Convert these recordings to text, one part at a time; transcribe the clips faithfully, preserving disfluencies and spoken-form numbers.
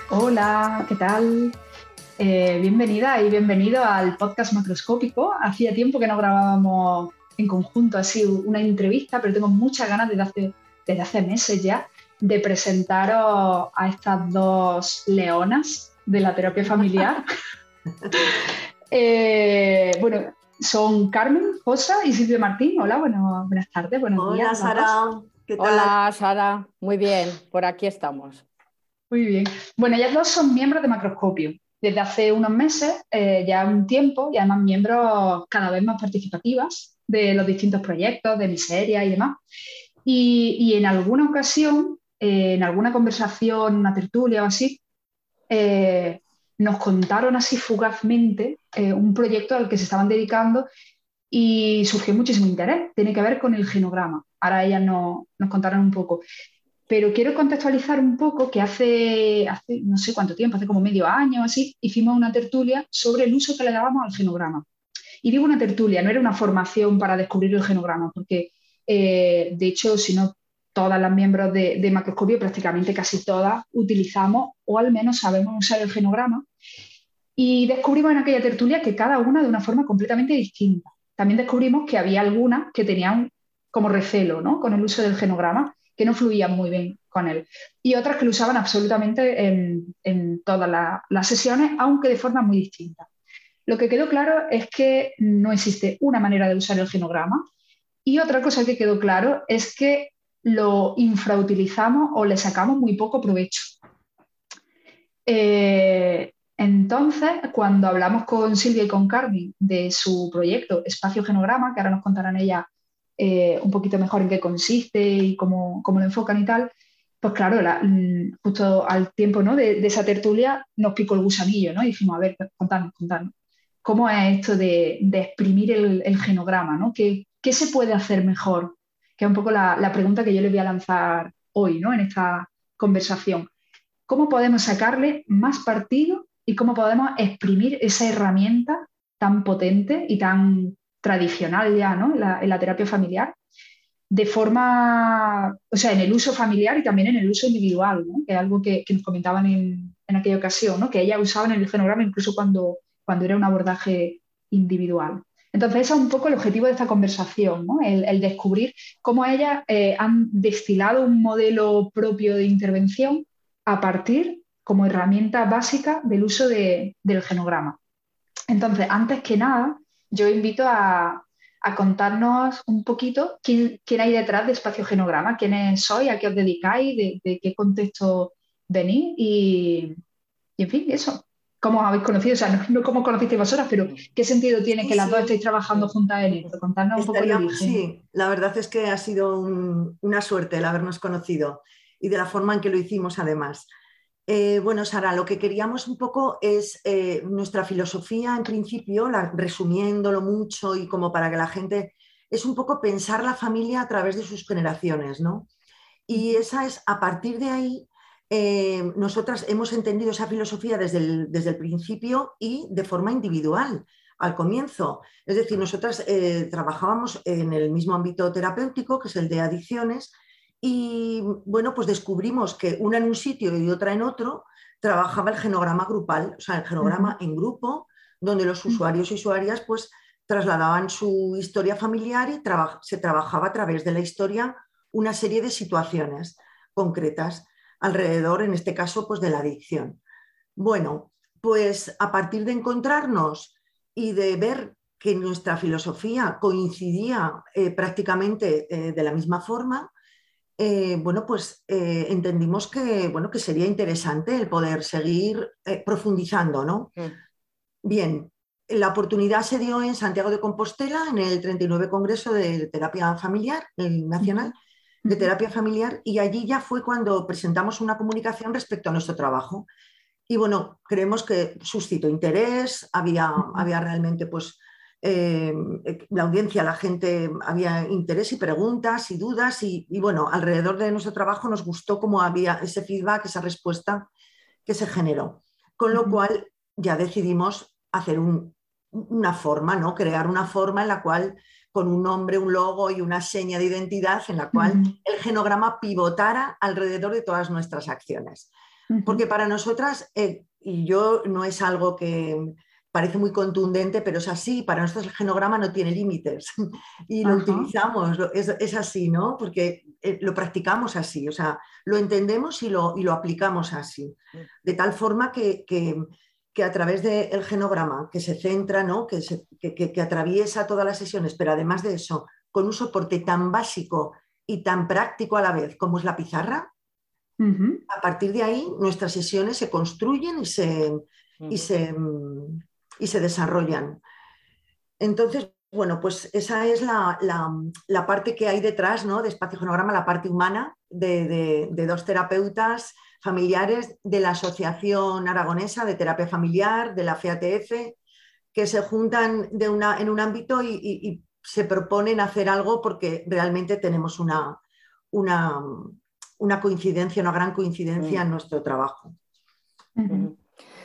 Hola, ¿qué tal? Eh, bienvenida y bienvenido al podcast Macroscópico. Hacía tiempo que no grabábamos en conjunto así una entrevista, pero tengo muchas ganas desde hace, desde hace meses ya de presentaros a estas dos leonas de la terapia familiar. Eh, bueno, son Carmen Josa y Silvia Martín. Hola, bueno, buenas tardes, buenos días Hola a las dos. Sara, ¿qué tal? Hola, Sara. Muy bien, por aquí estamos. Muy bien. Bueno, ellas dos son miembros de Macroscopio. Desde hace unos meses, eh, ya un tiempo, y además miembros cada vez más participativas de los distintos proyectos, de miseria y demás. Y, y en alguna ocasión, eh, en alguna conversación, una tertulia o así, eh, nos contaron así fugazmente eh, un proyecto al que se estaban dedicando y surgió muchísimo interés. Tiene que ver con el genograma. Ahora ellas no- nos contaron un poco. Pero quiero contextualizar un poco que hace, hace no sé cuánto tiempo, hace como medio año o así, hicimos una tertulia sobre el uso que le dábamos al genograma. Y digo una tertulia, no era una formación para descubrir el genograma, porque eh, de hecho, si no todas las miembros de, de Macroscopio, prácticamente casi todas utilizamos o al menos sabemos usar el genograma. Y descubrimos en aquella tertulia que cada una de una forma completamente distinta. También descubrimos que había algunas que tenían como recelo, ¿no?, con el uso del genograma, que no fluían muy bien con él. Y otras que lo usaban absolutamente en, en todas la- las sesiones, aunque de forma muy distinta. Lo que quedó claro es que no existe una manera de usar el genograma. Y otra cosa que quedó claro es que lo infrautilizamos o le sacamos muy poco provecho. Eh, entonces, cuando hablamos con Silvia y con Carmen de su proyecto Espacio Genograma, que ahora nos contarán ellas eh, un poquito mejor en qué consiste y cómo, cómo lo enfocan y tal, pues claro, la- mm, justo al tiempo, ¿no?, de, de esa tertulia nos picó el gusanillo, ¿no? Y dijimos, a ver, contadnos, contadnos, ¿cómo es esto de, de exprimir el, el genograma, ¿no? ¿Qué, qué se puede hacer mejor? Que es un poco la, la pregunta que yo le voy a lanzar hoy, ¿no?, en esta conversación. ¿Cómo podemos sacarle más partido y cómo podemos exprimir esa herramienta tan potente y tan tradicional ya, ¿no?, en la, en la terapia familiar, de forma, o sea, en el uso familiar y también en el uso individual, ¿no?, que es algo que, que nos comentaban en, en aquella ocasión, ¿no?, que ellas usaban el genograma incluso cuando, cuando era un abordaje individual. Entonces, ese es un poco el objetivo de esta conversación, ¿no?, el, el descubrir cómo ellas eh, han destilado un modelo propio de intervención a partir, como herramienta básica, del uso de- del genograma. Entonces, antes que nada, yo invito a, a contarnos un poquito quién, quién hay detrás de Espacio Genograma, quiénes sois, a qué os dedicáis, de, de qué contexto venís y, y, en fin, eso. ¿Cómo os habéis conocido? O sea, no, no cómo conocisteis vosotras, pero qué sentido tiene Sí, que las dos estéis sí, trabajando juntas en esto. Contarnos un poco el estaría, origen. sí, la verdad es que ha sido un- una suerte el habernos conocido y de la forma en que lo hicimos además. Eh, bueno, Sara, lo que queríamos un poco es eh, nuestra filosofía en principio, la- resumiéndolo mucho y como para que la gente, es un poco pensar la familia a través de sus generaciones, ¿no? Y esa es, a partir de ahí, eh, nosotras hemos entendido esa filosofía desde el, desde el principio y de forma individual, al comienzo. Es decir, nosotras eh, trabajábamos en el mismo ámbito terapéutico, que es el de adicciones, y bueno, pues descubrimos que una en un sitio y otra en otro trabajaba el genograma grupal, o sea, el genograma Ujú, en grupo, donde los ujú, usuarios y usuarias pues trasladaban su historia familiar y traba se trabajaba a través de la historia una serie de situaciones concretas alrededor, en este caso, pues de la adicción. Bueno, pues a partir de encontrarnos y de ver que nuestra filosofía coincidía eh, prácticamente eh, de la misma forma, eh, bueno, pues eh, entendimos que, bueno, que sería interesante el poder seguir eh, profundizando, ¿no? Mm. Bien, la oportunidad se dio en Santiago de Compostela, en el treinta y nueve Congreso de Terapia Familiar, el ujú, Nacional de ujú. Terapia Familiar, y allí ya fue cuando presentamos una comunicación respecto a nuestro trabajo. Y bueno, creemos que suscitó interés, había, Ujú. había realmente, pues, eh, la audiencia, la gente, había interés y preguntas y dudas, y, y bueno, alrededor de nuestro trabajo nos gustó cómo había ese feedback, esa respuesta que se generó. Con lo Ujú, cual ya decidimos hacer un, una forma, ¿no? Crear una forma en la cual, con un nombre, un logo y una seña de identidad, en la cual ujú, el genograma pivotara alrededor de todas nuestras acciones. Uh-huh. Porque para nosotras, eh, y yo no es algo que parece muy contundente, pero es así, para nosotros el genograma no tiene límites y lo Ajá. utilizamos, es, es así, ¿no? Porque eh, lo practicamos así, o sea, lo entendemos y lo, y lo aplicamos así, de tal forma que, que, que a través del genograma, que se centra, ¿no? que, se, que, que, que atraviesa todas las sesiones, pero además de eso, con un soporte tan básico y tan práctico a la vez como es la pizarra, uh-huh. a partir de ahí nuestras sesiones se construyen y se, uh-huh. y se, y se desarrollan. Entonces, bueno, pues esa es la, la, la parte que hay detrás, ¿no? De Espacio Genograma, la parte humana de, de, de dos terapeutas familiares de la Asociación Aragonesa de Terapia Familiar, de la F A T F, que se juntan de una, en un ámbito y, y, y se proponen hacer algo porque realmente tenemos una, una, una coincidencia, una gran coincidencia uh-huh. en nuestro trabajo. Uh-huh.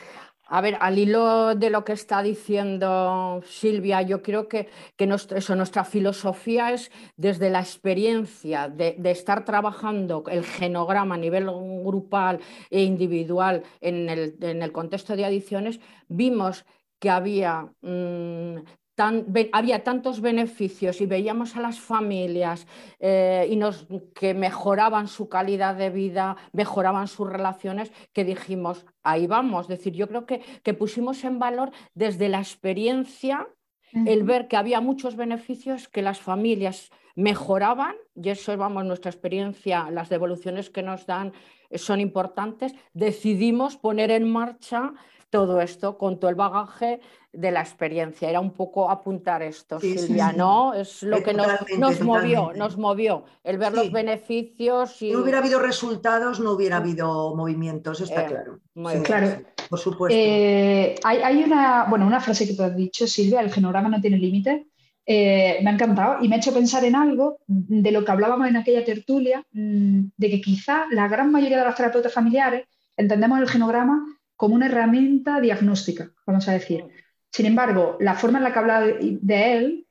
A ver, al hilo de lo que está diciendo Silvia, yo creo que, que nuestro, eso, nuestra filosofía es desde la experiencia de, de estar trabajando el genograma a nivel grupal e individual en el, en el contexto de adicciones, vimos que había... Mmm, Tan, ve, había tantos beneficios y veíamos a las familias eh, y nos, que mejoraban su calidad de vida, mejoraban sus relaciones, que dijimos, ahí vamos. Es decir, yo creo que, que pusimos en valor desde la experiencia uh-huh. el ver que había muchos beneficios, que las familias mejoraban, y eso, vamos, nuestra experiencia, las devoluciones que nos dan son importantes. Decidimos poner en marcha todo esto con todo el bagaje de la experiencia. Era un poco apuntar esto, sí, Silvia, sí, sí. ¿no? Es lo que nos, nos movió, nos movió, el ver sí. los beneficios. Y... Si no hubiera habido resultados, no hubiera habido movimientos, eso está eh, claro. Muy sí, bien. Claro. Sí, por supuesto. Eh, hay, hay una, bueno, una frase que tú has dicho, Silvia, el genograma no tiene límites. Eh, me ha encantado y me ha hecho pensar en algo de lo que hablábamos en aquella tertulia, de que quizá la gran mayoría de los terapeutas familiares entendemos el genograma como una herramienta diagnóstica, vamos a decir. Sin embargo, la forma en la que habla de, de él,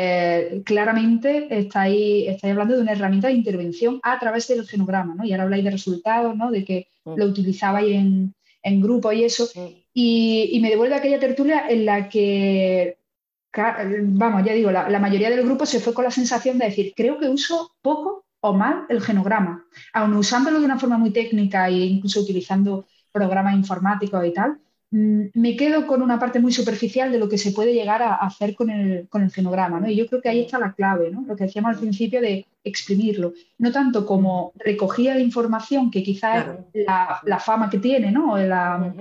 eh, claramente estáis, estáis hablando de una herramienta de intervención a través del genograma, ¿no? Y ahora habláis de resultados, ¿no? De que sí. lo utilizabais en, en grupo y eso. Sí. Y, y me devuelve a aquella tertulia en la que, vamos, ya digo, la, la mayoría del grupo se fue con la sensación de decir, creo que uso poco o mal el genograma, aun usándolo de una forma muy técnica e incluso utilizando programas informáticos y tal, me quedo con una parte muy superficial de lo que se puede llegar a hacer con el, con el genograma, ¿no? Y yo creo que ahí está la clave, ¿no? Lo que decíamos al principio de exprimirlo, no tanto como recogida de información, que quizás claro. es la, la fama que tiene, ¿no? La,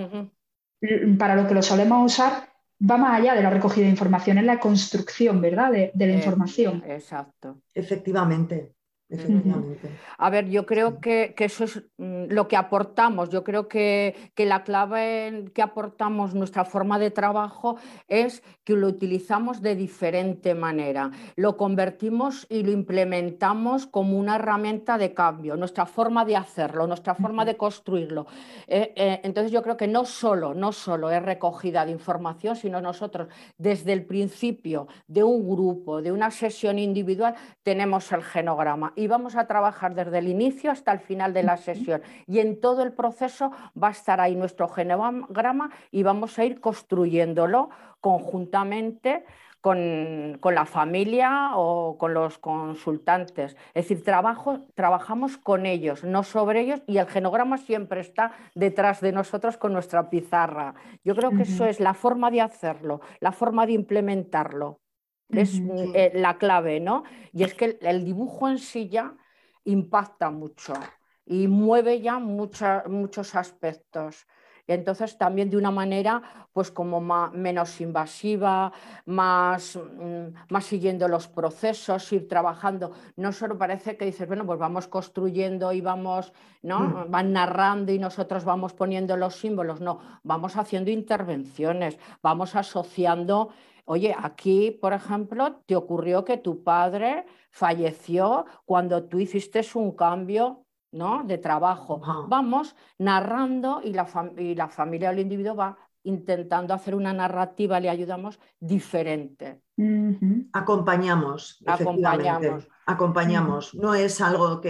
para lo que lo solemos usar, va más allá de la recogida de información, es la construcción, ¿verdad?, de, de la información. Eh, exacto. Efectivamente. Efectivamente. A ver, yo creo que, que eso es mm, lo que aportamos. Yo creo que, que la clave que aportamos, nuestra forma de trabajo, es que lo utilizamos de diferente manera. Lo convertimos y lo implementamos como una herramienta de cambio, nuestra forma de hacerlo, nuestra forma de construirlo. Eh, eh, entonces yo creo que no solo, no solo es recogida de información, sino nosotros desde el principio de un grupo, de una sesión individual, tenemos el genograma. Y vamos a trabajar desde el inicio hasta el final de la sesión. Y en todo el proceso va a estar ahí nuestro genograma y vamos a ir construyéndolo conjuntamente con, con la familia o con los consultantes. Es decir, trabajo, trabajamos con ellos, no sobre ellos, y el genograma siempre está detrás de nosotros con nuestra pizarra. Yo creo que uh-huh. eso es la forma de hacerlo, la forma de implementarlo. Es uh-huh. eh, la clave, ¿no? Y es que el, el dibujo en sí ya impacta mucho y mueve ya mucha, muchos aspectos. Y entonces también de una manera pues como más, menos invasiva, más, mmm, más siguiendo los procesos, ir trabajando. No solo parece que dices, bueno, pues vamos construyendo y vamos, ¿no? Mm. Van narrando y nosotros vamos poniendo los símbolos. No, vamos haciendo intervenciones, vamos asociando. Oye, aquí, por ejemplo, te ocurrió que tu padre falleció cuando tú hiciste un cambio, ¿no?, de trabajo. Uh-huh. Vamos narrando y la, y la familia o el individuo va intentando hacer una narrativa, le ayudamos, diferente. Uh-huh. Acompañamos, Acompañamos. Acompañamos. Uh-huh. No es algo que,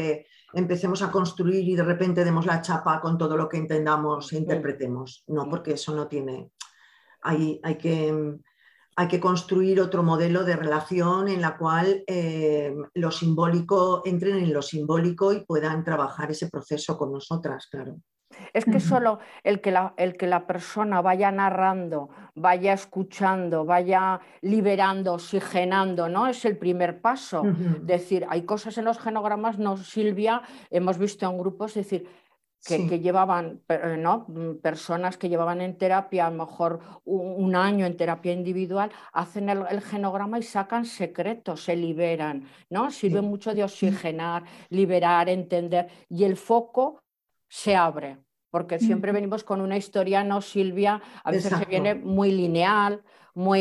empecemos a construir y de repente demos la chapa con todo lo que entendamos e interpretemos. No, porque eso no tiene... Hay, hay, que, hay que construir otro modelo de relación en la cual eh, lo simbólico entren en lo simbólico y puedan trabajar ese proceso con nosotras, claro. Es que solo el que, la, el que la persona vaya narrando, vaya escuchando, vaya liberando, oxigenando, ¿no? Es el primer paso. Uh-huh. Es decir, hay cosas en los genogramas, no, Silvia, hemos visto en grupos, es decir, que, sí. que llevaban, ¿no? Personas que llevaban en terapia a lo mejor un, un año en terapia individual, hacen el, el genograma y sacan secretos, se liberan, ¿no? Sirve sí. mucho de oxigenar, liberar, entender, y el foco se abre, porque siempre venimos con una historia, ¿no, Silvia? A veces Exacto. se viene muy lineal, muy,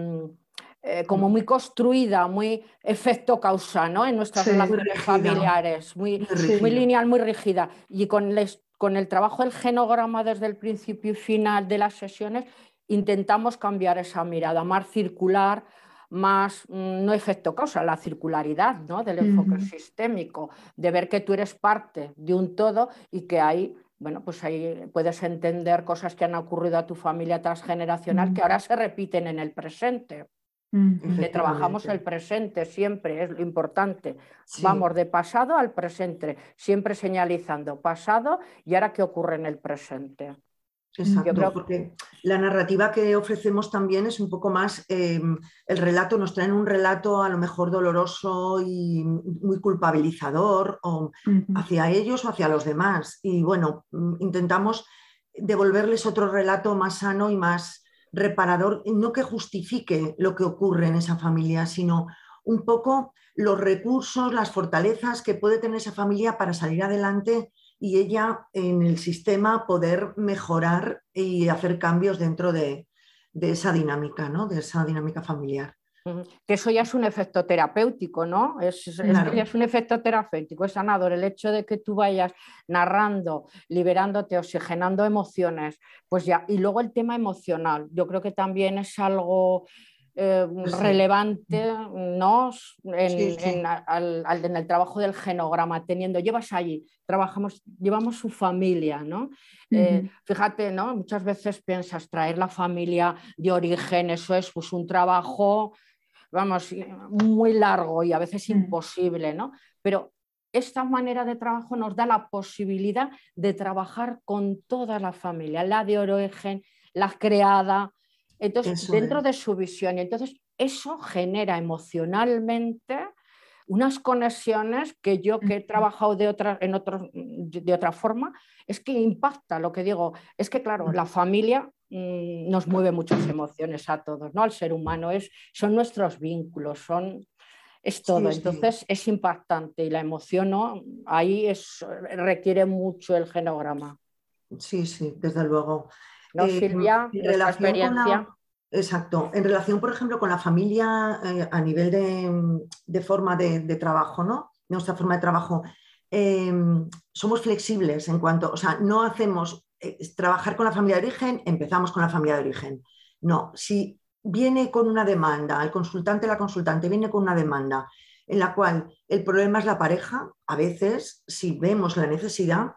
eh, como muy construida, muy efecto causa, ¿no? En nuestras sí, relaciones familiares, muy, muy, muy lineal, muy rígida. Y con, les, con el trabajo del genograma desde el principio y final de las sesiones, intentamos cambiar esa mirada más circular, más, no efecto causa, la circularidad, ¿no? Del enfoque uh-huh. sistémico, de ver que tú eres parte de un todo y que hay, bueno, pues ahí puedes entender cosas que han ocurrido a tu familia transgeneracional uh-huh. que ahora se repiten en el presente. Uh-huh. Que trabajamos el presente siempre, es lo importante. Sí. Vamos de pasado al presente, siempre señalizando pasado y ahora qué ocurre en el presente. Exacto, creo... porque la narrativa que ofrecemos también es un poco más eh, el relato, nos traen un relato a lo mejor doloroso y muy culpabilizador o uh-huh. hacia ellos o hacia los demás. Y bueno, intentamos devolverles otro relato más sano y más reparador, no que justifique lo que ocurre en esa familia, sino un poco los recursos, las fortalezas que puede tener esa familia para salir adelante y ella en el sistema poder mejorar y hacer cambios dentro de, de esa dinámica, ¿no? De esa dinámica familiar. Que eso ya es un efecto terapéutico, ¿no? Es, es, claro. es que ya es un efecto terapéutico, es sanador. El hecho de que tú vayas narrando, liberándote, oxigenando emociones, pues ya. Y luego el tema emocional, yo creo que también es algo... Eh, sí. relevante, ¿no? En, sí, sí. En, al, al, en el trabajo del genograma, teniendo, llevas allí, trabajamos, llevamos su familia, ¿no? Uh-huh. Eh, fíjate, ¿no? Muchas veces piensas traer la familia de origen, eso es pues un trabajo, vamos, muy largo y a veces uh-huh. imposible, ¿no? Pero esta manera de trabajo nos da la posibilidad de trabajar con toda la familia, la de origen, la creada. Entonces, eso dentro es. de su visión, y entonces eso genera emocionalmente unas conexiones que yo que he trabajado de otra, en otro, de otra forma, es que impacta, lo que digo, es que claro, la familia mmm, nos mueve muchas emociones a todos, ¿no? Al ser humano, es, son nuestros vínculos, son, es todo, sí, entonces sí. es impactante y la emoción, ¿no? Ahí es, requiere mucho el genograma. Sí, sí, desde luego. ¿No, eh, Silvia? En relación experiencia. Con la... Exacto. En relación, por ejemplo, con la familia eh, a nivel de, de forma de, de trabajo, ¿no? Nuestra forma de trabajo, eh, somos flexibles en cuanto, o sea, no hacemos eh, trabajar con la familia de origen, empezamos con la familia de origen. No, si viene con una demanda, el consultante, la consultante viene con una demanda en la cual el problema es la pareja, a veces, si vemos la necesidad,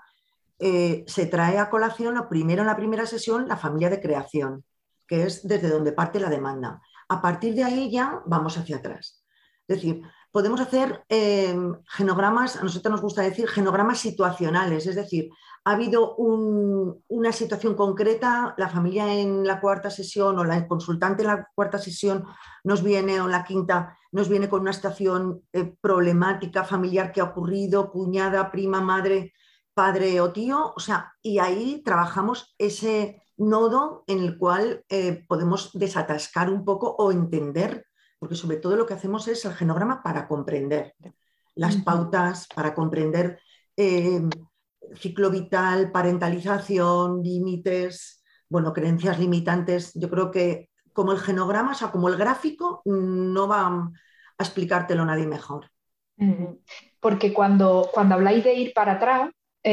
eh, se trae a colación lo primero en la primera sesión la familia de creación, que es desde donde parte la demanda. A partir de ahí ya vamos hacia atrás. Es decir, podemos hacer eh, genogramas, a nosotros nos gusta decir genogramas situacionales, es decir, ha habido un, una situación concreta, la familia en la cuarta sesión o la consultante en la cuarta sesión nos viene, o en la quinta, nos viene con una situación eh, problemática familiar que ha ocurrido, cuñada, prima, madre, padre o tío, o sea, y ahí trabajamos ese nodo en el cual eh, podemos desatascar un poco o entender, porque sobre todo lo que hacemos es el genograma para comprender las uh-huh. pautas, para comprender eh, ciclo vital, parentalización, límites, bueno, creencias limitantes. Yo creo que como el genograma, o sea, como el gráfico, no va a explicártelo nadie mejor. Uh-huh. Porque cuando, cuando habláis de ir para atrás,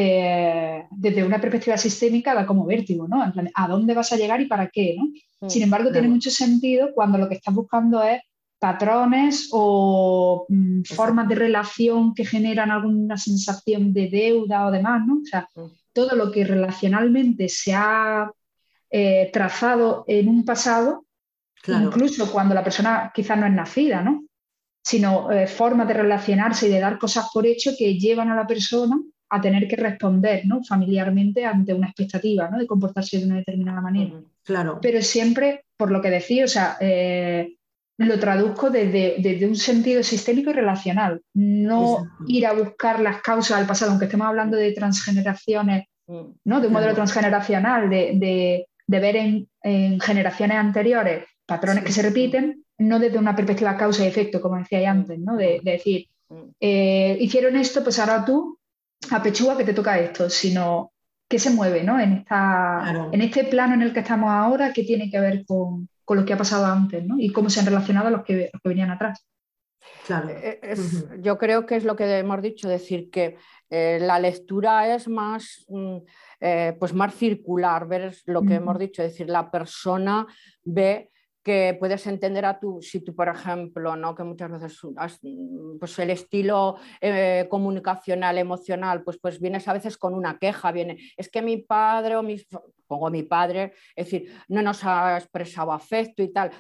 Eh, desde una perspectiva sistémica da como vértigo, ¿no? En plan, ¿a dónde vas a llegar y para qué, ¿no? Mm, Sin embargo, claro. tiene mucho sentido cuando lo que estás buscando es patrones o mm, formas de relación que generan alguna sensación de deuda o demás, ¿no? O sea, todo lo que relacionalmente se ha eh, trazado en un pasado, claro, incluso cuando la persona quizás no es nacida, ¿no? Sino eh, formas de relacionarse y de dar cosas por hecho que llevan a la persona a tener que responder, ¿no? Familiarmente ante una expectativa, ¿no? De comportarse de una determinada manera. Claro. Pero siempre, por lo que decía, o sea, eh, lo traduzco desde, desde un sentido sistémico y relacional. No Exacto. ir a buscar las causas del pasado, aunque estemos hablando de transgeneraciones, ¿no? De un modelo claro. transgeneracional, de, de, de ver en, en generaciones anteriores patrones sí. que se repiten, no desde una perspectiva causa y efecto, como decía antes, ¿no? De, de decir, eh, hicieron esto, pues ahora tú, a pechuga que te toca esto, sino que se mueve, ¿no? En, esta, claro. en este plano en el que estamos ahora, que tiene que ver con, con lo que ha pasado antes, ¿no? Y cómo se han relacionado los que, los que venían atrás. Claro. Es, uh-huh. Yo creo que es lo que hemos dicho, decir que eh, la lectura es más, eh, pues más circular, ver lo que uh-huh. hemos dicho, es decir, la persona ve que puedes entender a tú, si tú, por ejemplo, ¿no? Que muchas veces has, pues el estilo eh, comunicacional, emocional, pues, pues vienes a veces con una queja, viene, es que mi padre o mi, pongo mi padre, es decir, no nos ha expresado afecto y tal.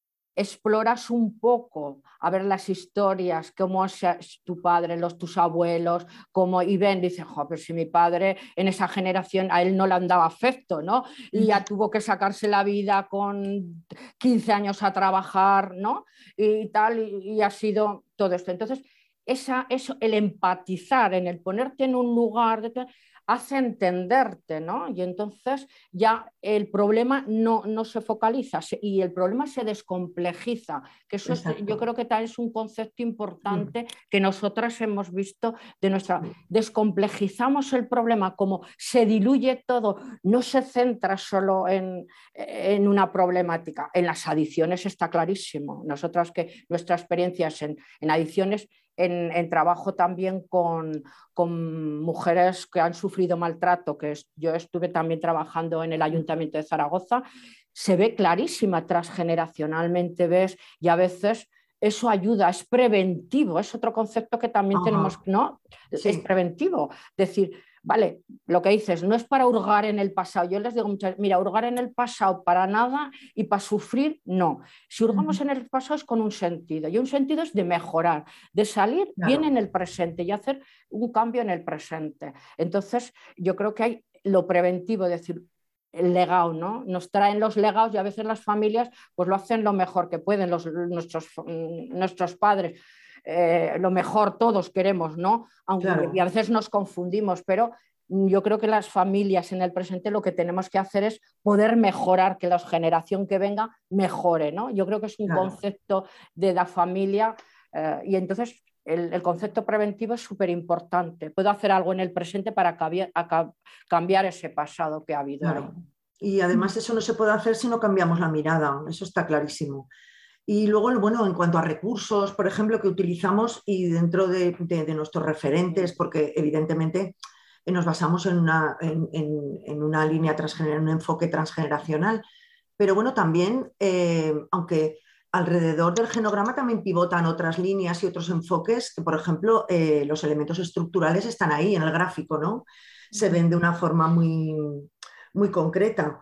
Exploras un poco a ver las historias, cómo es tu padre, los, tus abuelos, cómo, y ven, dicen, jo, pero si mi padre en esa generación a él no le han dado afecto, ¿no? Y ya tuvo que sacarse la vida con quince años a trabajar, ¿no? Y tal, y, y ha sido todo esto. Entonces, esa, eso, el empatizar, en el ponerte en un lugar, de, hace entenderte, ¿no? Y entonces ya el problema no, no se focaliza y el problema se descomplejiza, que eso es, yo creo que tal es un concepto importante mm. que nosotras hemos visto de nuestra... Mm. Descomplejizamos el problema, como se diluye todo, no se centra solo en, en una problemática. En las adicciones está clarísimo. Nosotras que nuestra experiencia es en, en adicciones, En, en trabajo también con, con mujeres que han sufrido maltrato, que es, yo estuve también trabajando en el Ayuntamiento de Zaragoza, se ve clarísima transgeneracionalmente, ves, y a veces eso ayuda, es preventivo, es otro concepto que también Ajá. tenemos, ¿no? Sí. Es preventivo, decir, vale, lo que dices, no es para hurgar en el pasado. Yo les digo muchas, mira, hurgar en el pasado para nada y para sufrir, no. Si hurgamos uh-huh. en el pasado es con un sentido, y un sentido es de mejorar, de salir claro. bien en el presente y hacer un cambio en el presente. Entonces, yo creo que hay lo preventivo, es decir, el legado, ¿no? Nos traen los legados y a veces las familias pues lo hacen lo mejor que pueden, los, nuestros, nuestros padres. Eh, lo mejor todos queremos, ¿no? Aunque, claro. Y a veces nos confundimos, pero yo creo que las familias en el presente lo que tenemos que hacer es poder mejorar, que la generación que venga mejore, ¿no? Yo creo que es un claro. concepto de la familia eh, y entonces el, el concepto preventivo es súper importante. Puedo hacer algo en el presente para cambiar, cambiar ese pasado que ha habido. Claro. Y además eso no se puede hacer si no cambiamos la mirada, eso está clarísimo. Y luego, bueno, en cuanto a recursos, por ejemplo, que utilizamos y dentro de, de, de nuestros referentes, porque evidentemente nos basamos en una, en, en, en una línea transgeneracional, en un enfoque transgeneracional, pero bueno, también, eh, aunque alrededor del genograma también pivotan otras líneas y otros enfoques, que por ejemplo, eh, los elementos estructurales están ahí en el gráfico, ¿no? Se ven de una forma muy, muy concreta.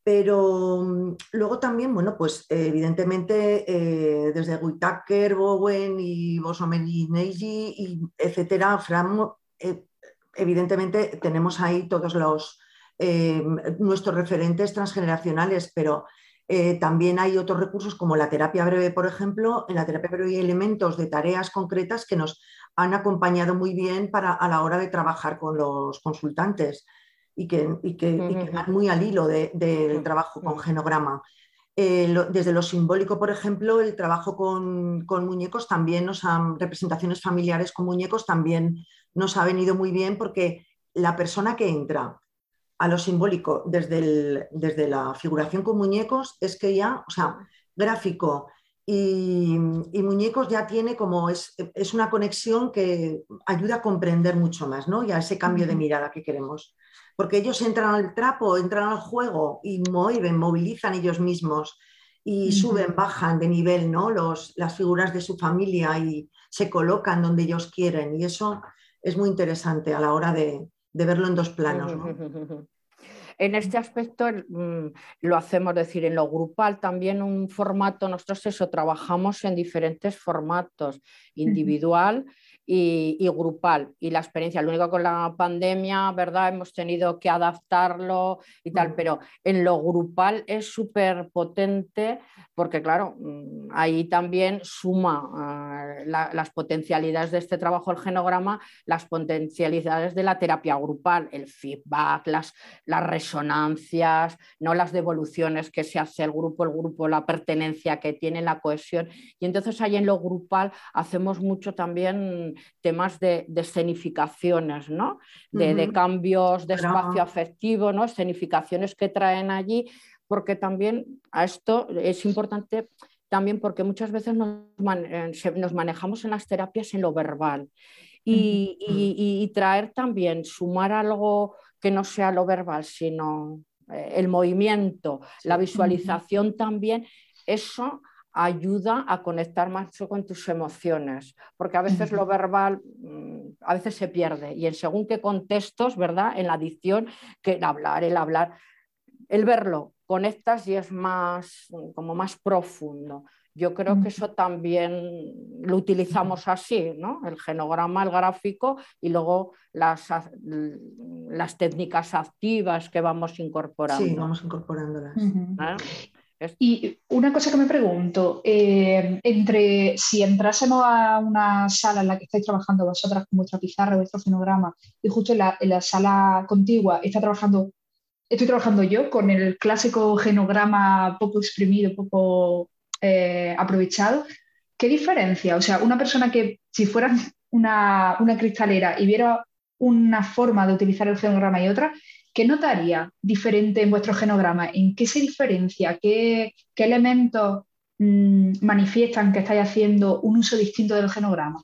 Pero luego también, bueno, pues eh, evidentemente eh, desde Whittaker, Bowen y Bosomel y Neji, y etcétera, Fram, eh, evidentemente tenemos ahí todos los, eh, nuestros referentes transgeneracionales, pero eh, también hay otros recursos como la terapia breve, por ejemplo. En la terapia breve hay elementos de tareas concretas que nos han acompañado muy bien para, a la hora de trabajar con los consultantes. Y que, y, que, uh-huh. y que van muy al hilo de, del uh-huh. trabajo con genograma. Eh, lo, desde lo simbólico, por ejemplo, el trabajo con, con muñecos también nos han, representaciones familiares con muñecos también nos ha venido muy bien, porque la persona que entra a lo simbólico desde, el, desde la figuración con muñecos es que ya, o sea, gráfico y, y muñecos ya tiene como, es, es una conexión que ayuda a comprender mucho más, ¿no? Y a ese cambio uh-huh. de mirada que queremos. Porque ellos entran al trapo, entran al juego y mueven, movilizan ellos mismos y Ujú. suben, bajan de nivel, ¿no? Los, las figuras de su familia y se colocan donde ellos quieren. Y eso es muy interesante a la hora de, de verlo en dos planos, ¿no? En este aspecto mmm, lo hacemos, decir, en lo grupal también un formato, nosotros eso, trabajamos en diferentes formatos, individual y, y grupal. Y la experiencia, lo único con la pandemia, ¿verdad? Hemos tenido que adaptarlo y tal, Mm. pero en lo grupal es súper potente porque, claro, ahí también suma uh, la, las potencialidades de este trabajo, el genograma, las potencialidades de la terapia grupal, el feedback, las, las resonancias, no las devoluciones que se hace el grupo, el grupo, la pertenencia que tiene, la cohesión. Y entonces ahí en lo grupal hacemos mucho también temas de, de escenificaciones, ¿no? De, Uh-huh. de cambios de Drama. espacio afectivo, ¿no? Escenificaciones que traen allí, porque también a esto es importante, también porque muchas veces nos, man, nos manejamos en las terapias en lo verbal. Y, y, y traer también, sumar algo que no sea lo verbal, sino eh, el movimiento, sí. La visualización uh-huh. También, eso ayuda a conectar más con tus emociones, porque a veces uh-huh. Lo verbal a veces se pierde y en según qué contextos, ¿verdad? En la dicción, que el hablar, el hablar, el verlo, conectas y es más, como más profundo. Yo creo que eso también lo utilizamos así, ¿no? El genograma, el gráfico y luego las, las técnicas activas que vamos incorporando. Sí, vamos incorporándolas. Uh-huh. ¿Eh? Y una cosa que me pregunto, eh, entre si entrásemos a una sala en la que estáis trabajando vosotras con vuestra pizarra, vuestro genograma, y justo en la, en la sala contigua está trabajando, estoy trabajando yo con el clásico genograma poco exprimido, poco eh, aprovechado, ¿qué diferencia? O sea, una persona que si fuera una, una cristalera y viera una forma de utilizar el genograma y otra, ¿qué notaría diferente en vuestro genograma? ¿En qué se diferencia? ¿Qué, qué elementos mmm, manifiestan que estáis haciendo un uso distinto del genograma?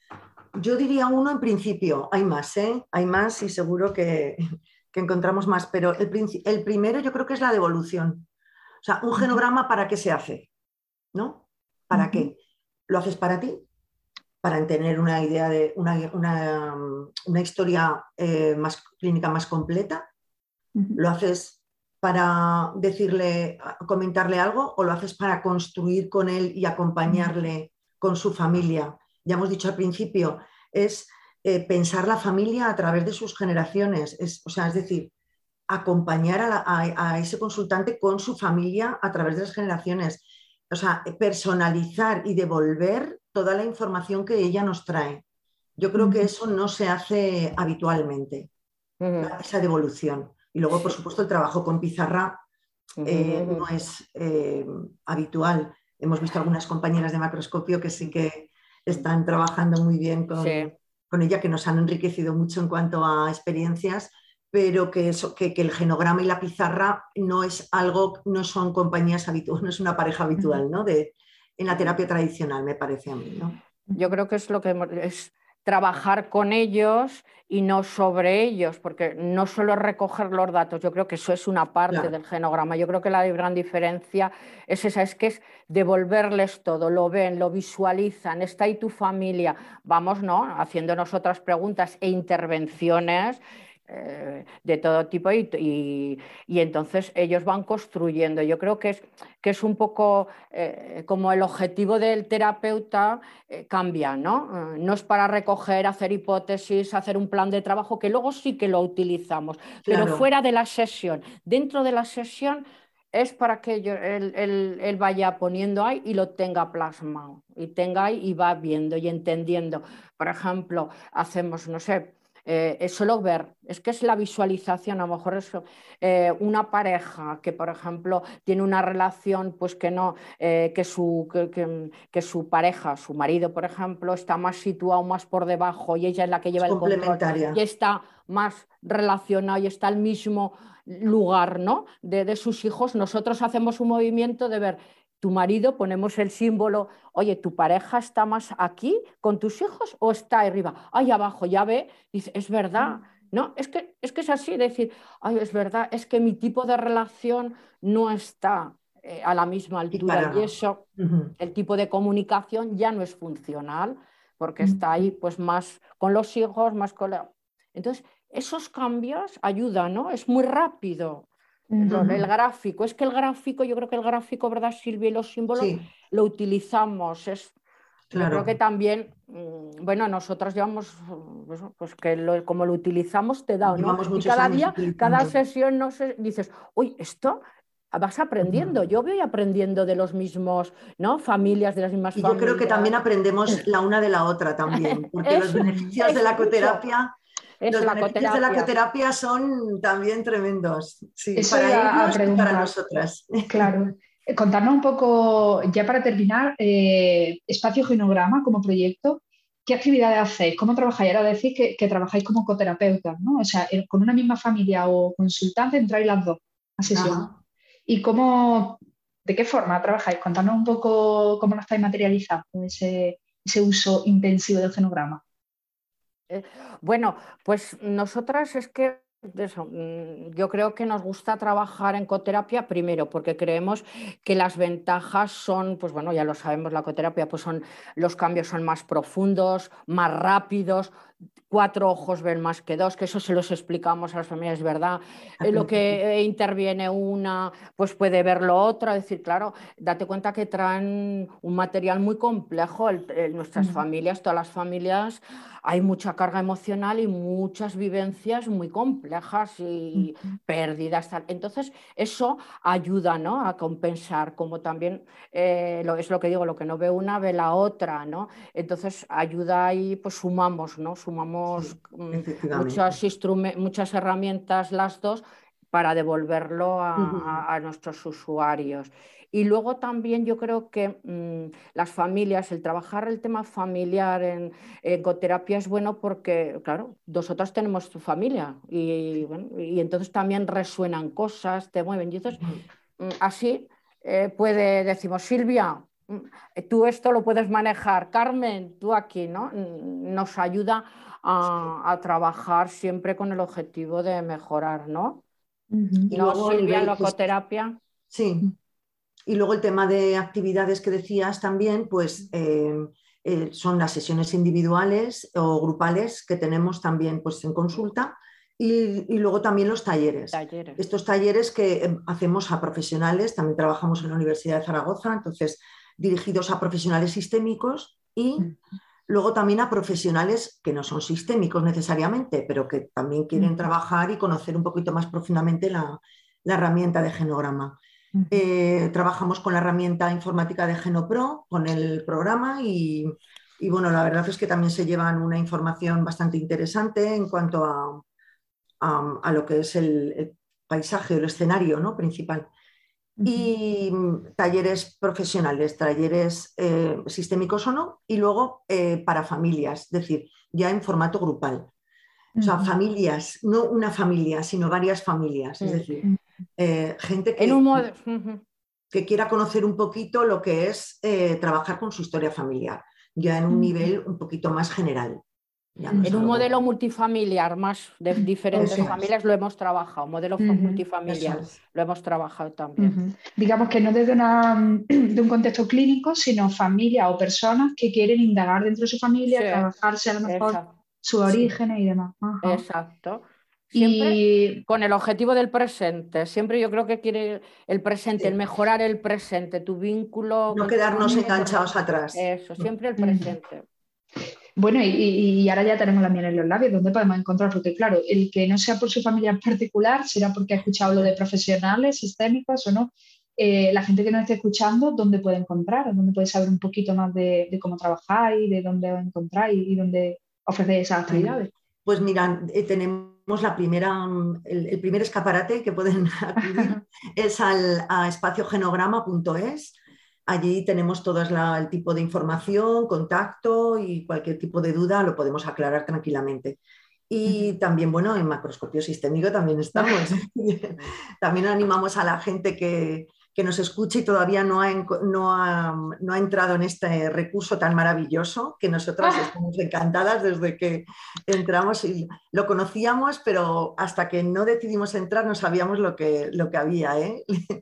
Yo diría uno en principio, hay más, ¿eh? Hay más y seguro que, que encontramos más, pero el, el primero yo creo que es la devolución. O sea, un genograma, ¿para qué se hace? ¿No? ¿Para uh-huh. qué? ¿Lo haces para ti? Para tener una idea de una, una, una historia eh, más clínica más completa. Uh-huh. ¿Lo haces para decirle, comentarle algo o lo haces para construir con él y acompañarle uh-huh. con su familia? Ya hemos dicho al principio, es eh, pensar la familia a través de sus generaciones. Es, o sea, es decir, acompañar a, la, a, a ese consultante con su familia a través de las generaciones. O sea, personalizar y devolver toda la información que ella nos trae. Yo creo uh-huh. que eso no se hace habitualmente, uh-huh. esa devolución. Y luego, por supuesto, el trabajo con pizarra eh, uh-huh. no es eh, habitual. Hemos visto algunas compañeras de macroscopio que sí que están trabajando muy bien con, sí. con ella, que nos han enriquecido mucho en cuanto a experiencias, pero que, eso, que, que el genograma y la pizarra no es algo, no son compañías habituales, no es una pareja habitual, ¿no? De, en la terapia tradicional, me parece a mí, ¿no? Yo creo que es lo que es trabajar con ellos y no sobre ellos, porque no solo recoger los datos, yo creo que eso es una parte claro. del genograma. Yo creo que la gran diferencia es esa, es que es devolverles todo, lo ven, lo visualizan, está ahí tu familia, vamos, ¿no? Haciéndonos otras preguntas e intervenciones eh, de todo tipo y, y, y entonces ellos van construyendo. Yo creo que es, que es un poco eh, como el objetivo del terapeuta eh, cambia, ¿no? Eh, no es para recoger, hacer hipótesis, hacer un plan de trabajo, que luego sí que lo utilizamos, claro. pero fuera de la sesión, dentro de la sesión es para que yo, él, él, él vaya poniendo ahí y lo tenga plasmado, y tenga ahí y va viendo y entendiendo. Por ejemplo, hacemos, no sé, Eh, es solo ver, es que es la visualización, a lo mejor es eh, una pareja que, por ejemplo, tiene una relación, pues que no, eh, que, su, que, que, que su pareja, su marido, por ejemplo, está más situado, más por debajo y ella es la que lleva el control y está más relacionado y está al mismo lugar, ¿no? de, de sus hijos. Nosotros hacemos un movimiento de ver tu marido, ponemos el símbolo, oye, ¿tu pareja está más aquí con tus hijos o está arriba? Ahí abajo, ya ve, dice, es verdad, no, es que, es que es así, decir, ay, es verdad, es que mi tipo de relación no está eh, a la misma altura, claro, y eso, uh-huh. el tipo de comunicación ya no es funcional, porque Uh-huh. está ahí pues más con los hijos, más con la... Entonces, esos cambios ayudan, ¿no? Es muy rápido. Uh-huh. El gráfico, es que el gráfico, yo creo que el gráfico, ¿verdad, Silvia? Y los símbolos sí. lo utilizamos, es... Claro. Yo creo que también, bueno, nosotros llevamos, pues, pues que lo, como lo utilizamos te da, ¿no? Y cada día, utilizando. Cada sesión, no sé, dices, uy, esto vas aprendiendo. Uh-huh. Yo voy aprendiendo de los mismos, ¿no? Familias, de las mismas y familias. Y yo creo que también aprendemos la una de la otra también, porque eso, los beneficios eso, de la ecoterapia... Es Los la beneficios coterapia. de la ecoterapia son también tremendos, sí, Eso para ellos y para nosotras. Claro. Contarnos un poco, ya para terminar, eh, Espacio Genograma como proyecto, ¿qué actividades hacéis? ¿Cómo trabajáis? Ahora decís que, que trabajáis como coterapeutas, ¿no? O sea, con una misma familia o consultante entráis las dos a sesión. Ajá. ¿Y cómo, de qué forma trabajáis? Contarnos un poco cómo lo estáis materializando, ese, ese uso intensivo del genograma. Eh, bueno, pues nosotras es que eso, yo creo que nos gusta trabajar en coterapia primero porque creemos que las ventajas son, pues bueno, ya lo sabemos, la coterapia, pues son, los cambios son más profundos, más rápidos, cuatro ojos ven más que dos, que eso se los explicamos a las familias, es verdad. Eh, lo que eh, interviene una, pues puede verlo otra, es decir, claro, date cuenta que traen un material muy complejo, el, el, nuestras uh-huh. familias, todas las familias, hay mucha carga emocional y muchas vivencias muy complejas y uh-huh. pérdidas, tal. Entonces eso ayuda, ¿no?, a compensar, como también eh, lo, es lo que digo, lo que no ve una ve la otra, ¿no? Entonces ayuda y pues sumamos, ¿no? Sumamos sí, muchas, muchas herramientas las dos para devolverlo a, uh-huh. a, a nuestros usuarios. Y luego también yo creo que mmm, las familias, el trabajar el tema familiar en, en ecoterapia es bueno porque, claro, nosotros tenemos tu familia y, bueno, y entonces también resuenan cosas, te mueven. Y entonces, uh-huh. así eh, puede, decimos, Silvia, tú esto lo puedes manejar, Carmen, tú aquí, ¿no? Nos ayuda a, a trabajar siempre con el objetivo de mejorar, ¿no? Uh-huh. Y no, luego, Silvia, en la ecoterapia. Sí. Y luego el tema de actividades que decías también, pues eh, eh, son las sesiones individuales o grupales que tenemos también pues, en consulta y, y luego también los talleres. talleres. Estos talleres que eh, hacemos a profesionales, también trabajamos en la Universidad de Zaragoza, entonces dirigidos a profesionales sistémicos y mm. luego también a profesionales que no son sistémicos necesariamente, pero que también quieren mm. trabajar y conocer un poquito más profundamente la, la herramienta de genograma. Uh-huh. Eh, trabajamos con la herramienta informática de GenoPro, con el programa y, y bueno, la verdad es que también se llevan una información bastante interesante en cuanto a, a, a lo que es el, el paisaje, el escenario, ¿no?, principal. Uh-huh. Y talleres profesionales, talleres eh, sistémicos o no, y luego eh, para familias, es decir, ya en formato grupal. O sea, uh-huh. familias, no una familia, sino varias familias, es decir, eh, gente que, en un modo... uh-huh. que quiera conocer un poquito lo que es eh, trabajar con su historia familiar, ya en un uh-huh. nivel un poquito más general. Ya no en un algo... modelo multifamiliar, más de diferentes Eso familias es. Lo hemos trabajado, modelo uh-huh. multifamiliar es. Lo hemos trabajado también. Uh-huh. Digamos que no desde una, de un contexto clínico, sino familia o personas que quieren indagar dentro de su familia, sí. trabajarse a lo mejor Exacto. sus orígenes sí. y demás. Uh-huh. Exacto. Siempre y... con el objetivo del presente. Siempre yo creo que quiere el presente, sí. el mejorar el presente, tu vínculo. No quedarnos enganchados atrás. Eso, siempre el presente. Uh-huh. Bueno, y, y ahora ya tenemos la miel en los labios, ¿dónde podemos encontrar? Porque claro, el que no sea por su familia en particular, será porque ha escuchado lo de profesionales, sistémicos o no. Eh, la gente que nos esté escuchando, ¿dónde puede encontrar? ¿Dónde puede saber un poquito más de, de cómo trabajáis, de dónde os encontráis y dónde ofrecéis esas actividades? Pues mira, eh, tenemos la primera, el, el primer escaparate que pueden acudir es al, a espacio genograma punto es. Allí tenemos todo la, el tipo de información, contacto y cualquier tipo de duda lo podemos aclarar tranquilamente. Y uh-huh. también, bueno, en macroscopio sistémico también estamos. También animamos a la gente que, que nos escuche y todavía no ha, no, ha, no ha entrado en este recurso tan maravilloso, que nosotras estamos encantadas desde que entramos y lo conocíamos, pero hasta que no decidimos entrar no sabíamos lo que, lo que había, ¿eh?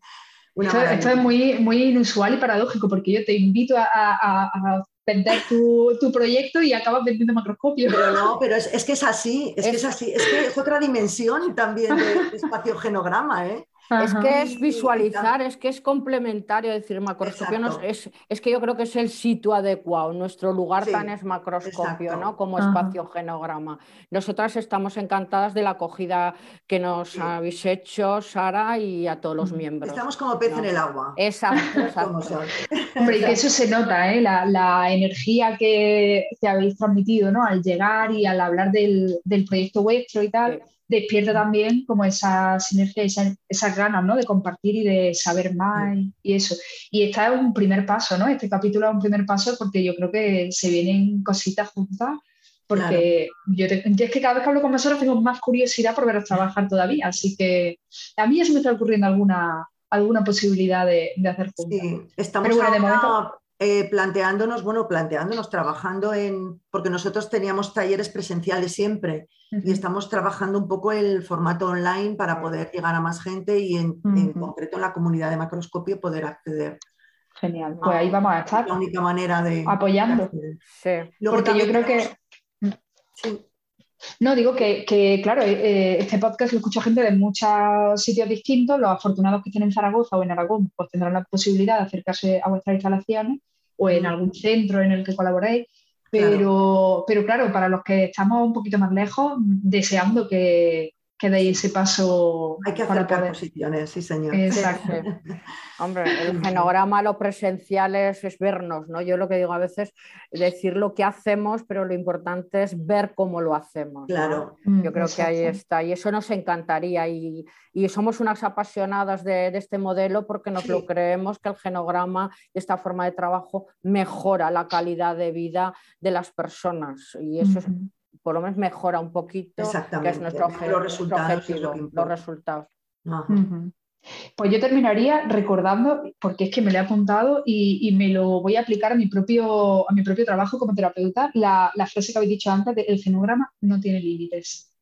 Esto, esto es muy, muy inusual y paradójico, porque yo te invito a, a, a vender tu, tu proyecto y acabas vendiendo macroscopio. Pero no, pero es, es que es así, es, es que es así, es que es otra dimensión también de, de espaciogenograma, ¿eh? Es que es visualizar, es que es complementario, es decir, macroscopio no es, es que yo creo que es el sitio adecuado, nuestro lugar sí, tan es macroscopio, ¿no? Como espaciogenograma. Nosotras estamos encantadas de la acogida que nos sí. habéis hecho, Sara, y a todos los miembros. Estamos como pez ¿no? en el agua. Exacto, exacto. Hombre, y que eso se nota, ¿eh? la, la energía que, que habéis transmitido, ¿no? Al llegar y al hablar del, del proyecto vuestro y tal. Sí. Despierta también como esa sinergia, esa, esas ganas, ¿no? De compartir y de saber más y, y eso. Y este es un primer paso, ¿no? Este capítulo es un primer paso porque yo creo que se vienen cositas juntas, porque claro. yo, te, yo es que cada vez que hablo con vosotros tengo más curiosidad por veros trabajar todavía, así que a mí ya se me está ocurriendo alguna, alguna posibilidad de, de hacer juntas. Sí, estamos Pero bueno, ahora... de momento... Eh, planteándonos, bueno, planteándonos, trabajando en, porque nosotros teníamos talleres presenciales siempre uh-huh. y estamos trabajando un poco el formato online para poder llegar a más gente y en, uh-huh. en concreto en la comunidad de macroscopio poder acceder. Genial, pues ahí vamos a estar. La única manera de... Apoyando. De sí. Luego porque yo creo tenemos... que... Sí. No, digo que, que claro, eh, este podcast lo escucha gente de muchos sitios distintos. Los afortunados que estén en Zaragoza o en Aragón pues tendrán la posibilidad de acercarse a vuestras instalaciones o en algún centro en el que colaboréis. Pero claro, pero claro para los que estamos un poquito más lejos, deseando que, que deis ese paso. Hay que acercar poder... posiciones, sí señor. Exacto. Hombre, el genograma, lo presencial es, es vernos, ¿no? Yo lo que digo a veces es decir lo que hacemos, pero lo importante es ver cómo lo hacemos. Claro. ¿no? Yo creo Exacto. que ahí está, y eso nos encantaría, y, y somos unas apasionadas de, de este modelo porque nos sí. lo creemos que el genograma y esta forma de trabajo mejora la calidad de vida de las personas, y eso uh-huh. es, por lo menos mejora un poquito, que es nuestro, los resultados objetivo, es lo los resultados. Uh-huh. Pues yo terminaría recordando, porque es que me lo he apuntado y, y me lo voy a aplicar a mi propio, a mi propio trabajo como terapeuta, la, la frase que habéis dicho antes de el genograma no tiene límites.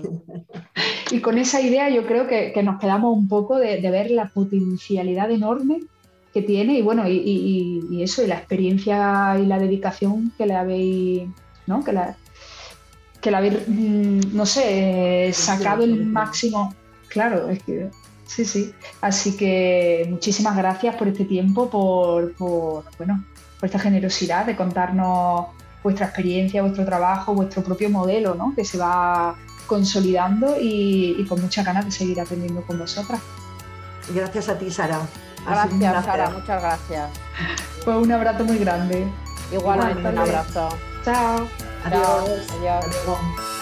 Y con esa idea yo creo que, que nos quedamos un poco de, de ver la potencialidad enorme que tiene y bueno, y, y, y eso, y la experiencia y la dedicación que le habéis, ¿no? Que la, que la habéis, no sé, sacado el máximo. Claro, es que... Sí, sí. Así que muchísimas gracias por este tiempo, por, por, bueno, por esta generosidad de contarnos vuestra experiencia, vuestro trabajo, vuestro propio modelo, ¿no? Que se va consolidando y, y con muchas ganas de seguir aprendiendo con vosotras. Gracias a ti, Sara. Gracias, Sara. Muchas gracias. Pues un abrazo muy grande. Igualmente, un abrazo. Chao. Adiós. Chao. Adiós. Adiós.